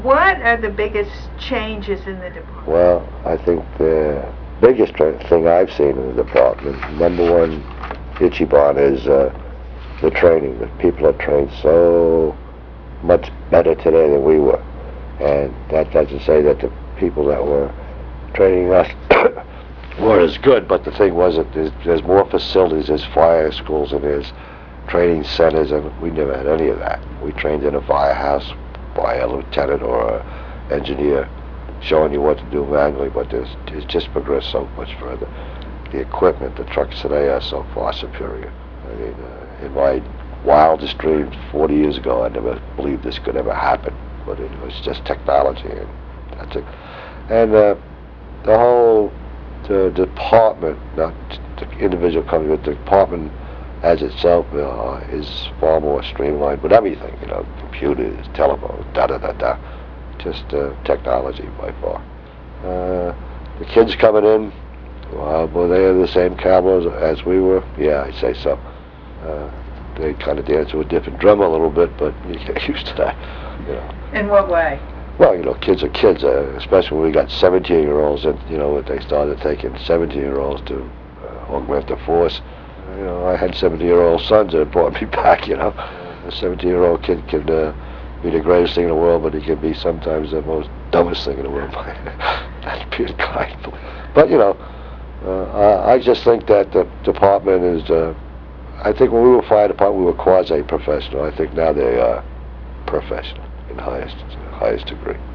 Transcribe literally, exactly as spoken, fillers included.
What are the biggest changes in the department? Well, I think the biggest thing I've seen in the department, number one Ichiban, is uh, the training. The people are trained so much better today than we were. And that doesn't say that the people that were training us weren't as good, but the thing was that there's, there's more facilities, there's fire schools, and there's training centers, and we never had any of that. We trained in a firehouse by a lieutenant or an engineer showing you what to do manually, but there's, it's just progressed so much further. The equipment, the trucks today are so far superior. I mean, uh, in my wildest dreams forty years ago, I never believed this could ever happen, but it was just technology, and that's it. And uh, the whole the department, not the individual company, but the department as itself uh, is far more streamlined with everything, you know, computers, telephones, da-da-da-da, just uh, technology by far. Uh, the kids coming in, uh, were they the same caliber as we were? Yeah, I'd say so. Uh, they kind of dance to a different drum a little bit, but you get used to that, you know. In what way? Well, you know, kids are kids, uh, especially when we got seventeen-year-olds, and, you know, they started taking seventeen-year-olds to uh, augment the force. You know, I had seventy-year-old sons that brought me back, you know. A seventeen-year-old kid can uh, be the greatest thing in the world, but he can be sometimes the most dumbest thing in the world. That's being kind. But, you know, uh, I, I just think that the department is, uh, I think when we were fire department, we were quasi-professional. I think now they are professional in highest, highest degree.